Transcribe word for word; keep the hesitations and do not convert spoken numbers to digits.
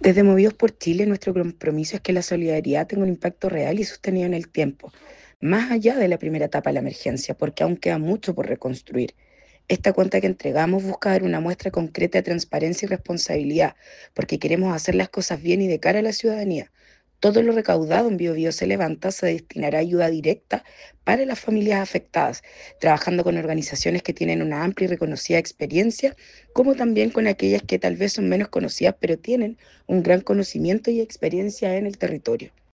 Desde Movidos por Chile, nuestro compromiso es que la solidaridad tenga un impacto real y sostenido en el tiempo, más allá de la primera etapa de la emergencia, porque aún queda mucho por reconstruir. Esta cuenta que entregamos busca dar una muestra concreta de transparencia y responsabilidad, porque queremos hacer las cosas bien y de cara a la ciudadanía. Todo lo recaudado en BioBio se levanta se destinará a ayuda directa para las familias afectadas, trabajando con organizaciones que tienen una amplia y reconocida experiencia, como también con aquellas que tal vez son menos conocidas, pero tienen un gran conocimiento y experiencia en el territorio.